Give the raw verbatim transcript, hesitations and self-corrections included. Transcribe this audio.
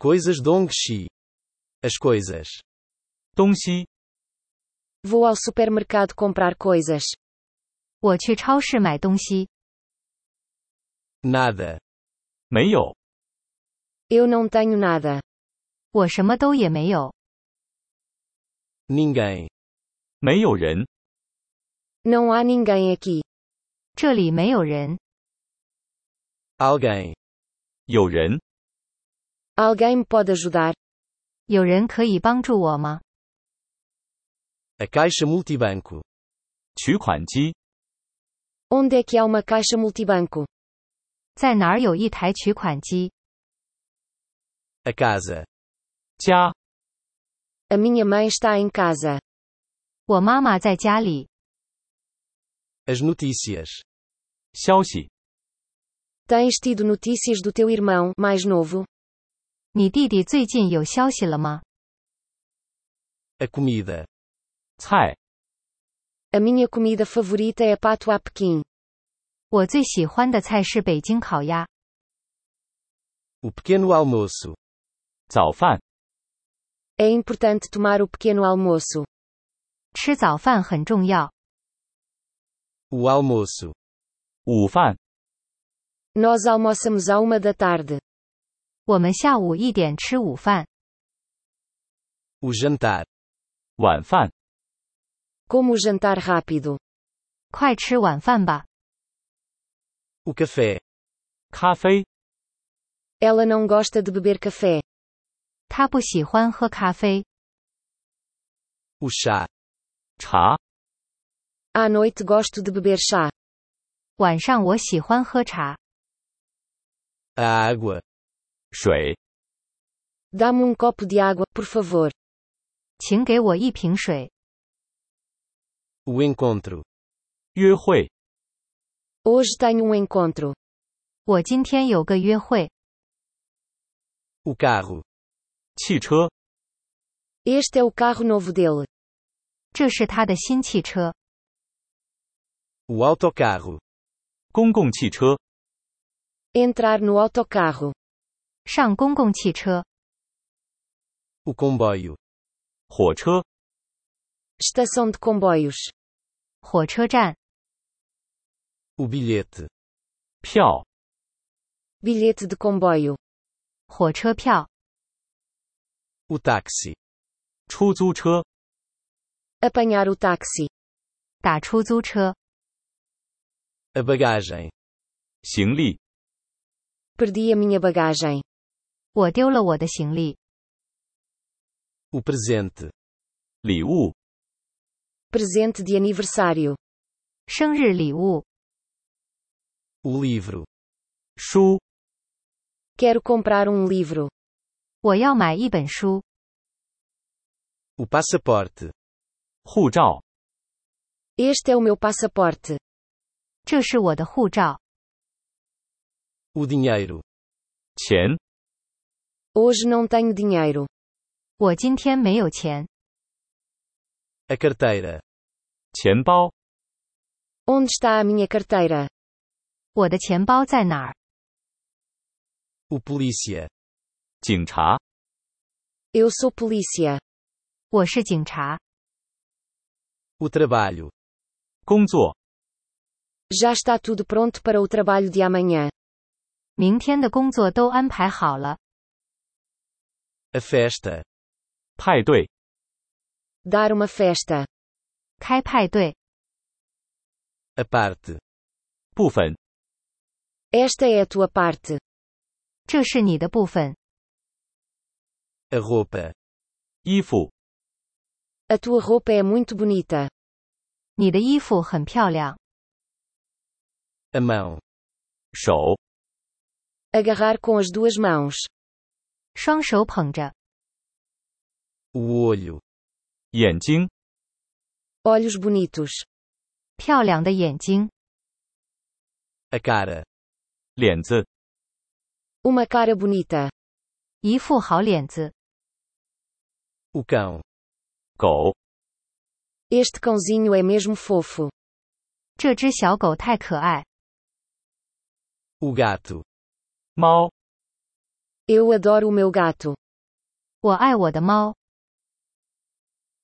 Coisas Dongxi. As coisas. 东西。 Vou ao supermercado comprar coisas. 我去超市买东西。 Nada. 没有。 Eu não tenho nada. 我什么都也没有。 Ninguém. 没有人。 Não há ninguém aqui. 这里没有人。 Alguém. 有人。 Alguém me pode ajudar? 有人可以帮助我吗？ A caixa multibanco. 取款机。 Onde é que há uma caixa multibanco? 在哪儿有一台取款机？ A casa. 家。 A minha mãe está em casa. 我妈妈在家里。 As notícias. 消息。 Tens tido notícias do teu irmão mais novo? 你弟弟最近有消息了吗？ A comida. 菜。 A minha comida favorita é pato à Pequim. 我最喜欢的菜是北京烤鸭。 O pequeno almoço. 早饭。 É importante tomar o pequeno almoço. 吃早饭很重要。 O almoço. 午饭。 Nós almoçamos à uma da tarde. 我们下午一点吃午饭。 O jantar. 晚饭。 Como o jantar rápido. 快吃晚饭吧。 O café. 咖啡。 Ela não gosta de beber café. 他不喜欢喝咖啡。 O chá. 茶。 À noite gosto de beber chá. 晚上我喜欢喝茶。 A água. 水。 Dá-me um copo de água, por favor. 请给我一瓶水。 O encontro. 约会。 Hoje tenho um encontro. 我今天有个约会。 O carro. 汽车。 Este é o carro novo dele. 这是他的新汽车。 O autocarro. 公共汽车。 Entrar no autocarro. 上公共汽车。 O comboio. 火车。 Estação de comboios. 火车站。 O bilhete. 票。 Bilhete de comboio. 火车票。 O táxi. 出租车。 Apanhar o táxi. 打出租车。 A bagagem. 行李。 Perdi a minha bagagem. 我丢了我的行李。 O presente. 礼物。 Presente de aniversário. 生日礼物。 O livro. 书。 Quero comprar um livro. 我要买一本书。 O passaporte. 护照。 Este é o meu passaporte. 这是我的护照。 O dinheiro. 钱。 Hoje não tenho dinheiro. 我今天没有钱。 A carteira. 钱包。 Onde está a minha carteira? 我的钱包在哪儿？ O polícia. 警察。 Eu sou polícia. 我是警察。 O trabalho. 工作。 Já está tudo pronto para o trabalho de amanhã. 明天的工作都安排好了。 A festa. 派对。 Dar uma festa. 开派对。 A parte. 部分。 Esta é a tua parte. 这是你的部分。 A roupa. 衣服。 A tua roupa é muito bonita. 你的衣服很漂亮。 A mão. 手。 Agarrar com as duas mãos. 双手捧着。 O olho. 眼睛。 Olhos bonitos. 漂亮的眼睛。 A cara. 脸子。 Uma cara bonita. 一副好脸子。 O cão. 狗。 Este cãozinho é mesmo fofo. 这只小狗太可爱。 O gato. 猫。 Eu adoro o meu gato. 我爱我的猫。